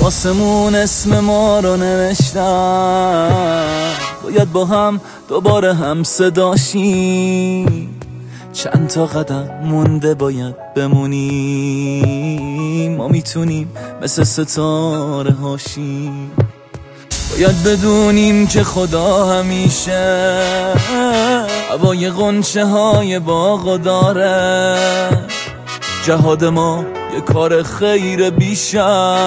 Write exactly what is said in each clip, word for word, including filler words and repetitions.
واسمون اسم ما رو نوشتم، باید با هم دوباره هم صداشیم. چند تا قدم مونده باید بمونیم، ما میتونیم مثل ستاره هاشیم. باید بدونیم که خدا همیشه هوای غنچه های باغو داره. جهاد ما یه کار خیر بیشک،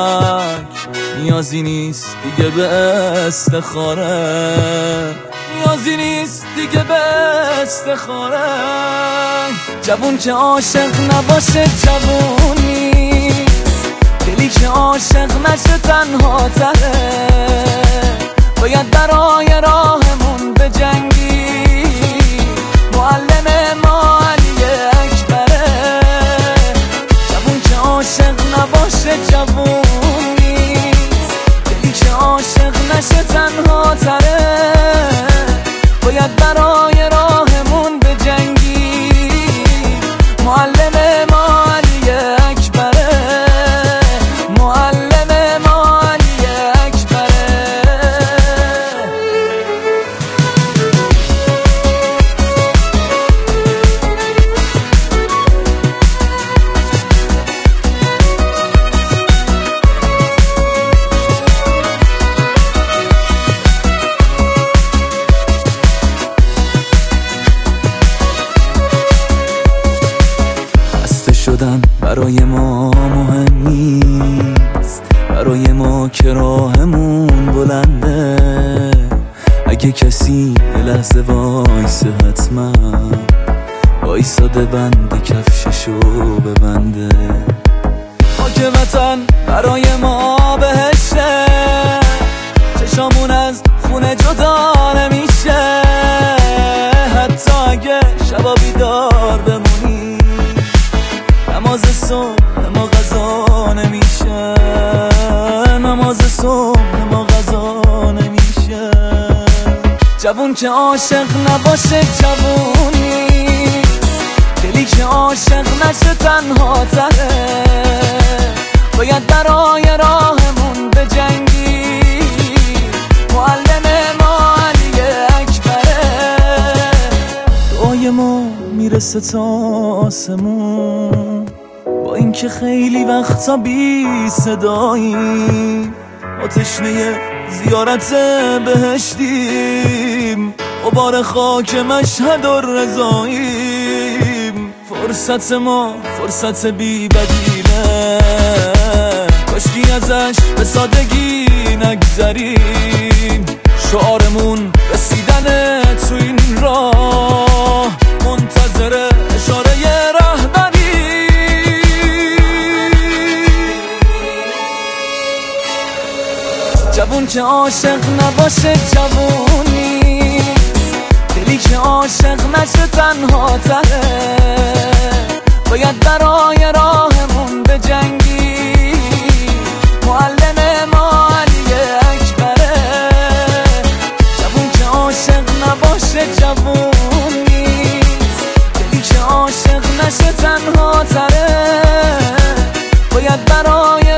نیازی نیست دیگه به استخاره، نیازی نیست دیگه به استخاره. جوون که عاشق نباشه جوون نیست، دلی که عاشق نشه تنها تره. باید برای راهمون بجنگی، معلم ما علی اکبره. جوون که عاشق نباشه جوون نیست، دلی که عاشق نشه تنها تره. باید برای راهمون بجنگی، معلم ما علی اکبره، معلم ما علی اکبره. شدن برای ما مهم نیست، برای ما که راهمون بلنده. اگه کسی یه لحظه وایسه حتما وایساده بند کفششو ببنده. خاک وطن برای ما بهشه، چشامون از خونه جدا نمیشه. حتی اگه شبا بیدار بمونی، نماز صبح ما غذا نمیشه، نماز صبح ما غذا نمیشه. جوون که عاشق نباشه جوون نیست، دلی که عاشق نشه تنها تره. باید برای راهمون بجنگی، معلم ما علی اکبره. دعای ما میرسه تا آسمون، با اینکه خیلی وقتا بی صداییم. ما تشنه زیارت بهشتیم، غبار خاک مشهد و رضاییم. فرصت ما فرصت بی بدیله، کاشکی ازش به سادگی نگذریم. شعارمون رسیدن تو این راه، منتظر اشاره رهبری. جوون که عاشق نباشه جوون نیست، دلی که عاشق نشه تنها تره. باید برای راهمون بجنگی، معلم ما علی اکبره. جوون که عاشق نباشه جوون نیست، دلی که عاشق نشه تنها تره. باید برای